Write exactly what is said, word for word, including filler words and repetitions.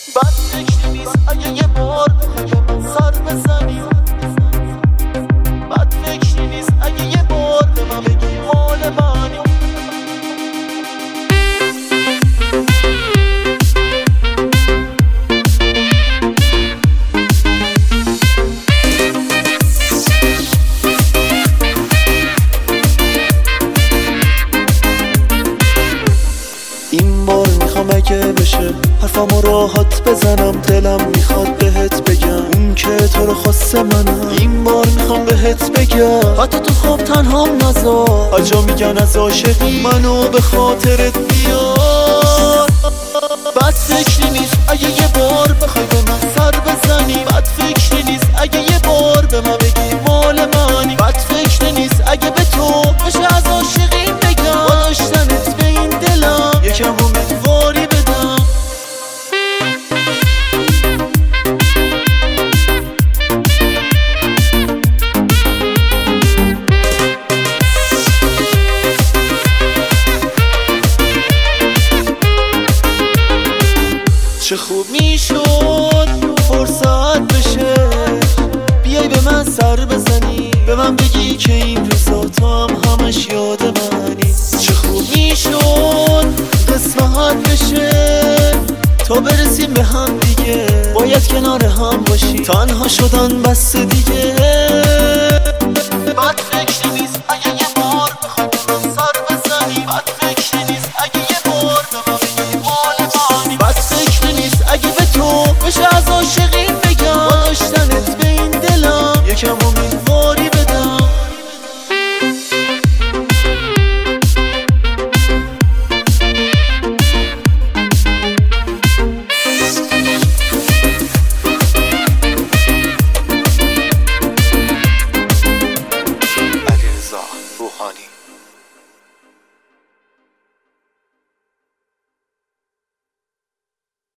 بد فکری نیست اگه یه بار بخوای به من سر بزنی. بد فکری نیست اگه یه بار به من بگی مال منی. این بار میخوام اگه بشه حرفامو راحت بزنم، دلم میخواد بهت بگم اون که تو رو خواسته منم. این بار میخوام بهت بگم حتی تو خواب تنهام نذار، آجا میگن از عاشقی منو به خاطرت بیار. بد فکری نیست اگه یه بار بخوای به من سر بزنی. بد فکری نیست اگه یه بار به من بگی مال منی. بد فکری نیست اگه به تو بشه از عاشقی بگم با داشتنت به این دلم یکم امیدواری بدم. چه خوب میشد فرصت بشه بیای به من سر بزنی، به من بگی که این روزا تو هم همش یاد منی. چه خوب میشد قسمت بشه تا برسیم به هم دیگه، باید کنار هم باشی تنها شدن بس دیگه. بد فکری نیست اگه یه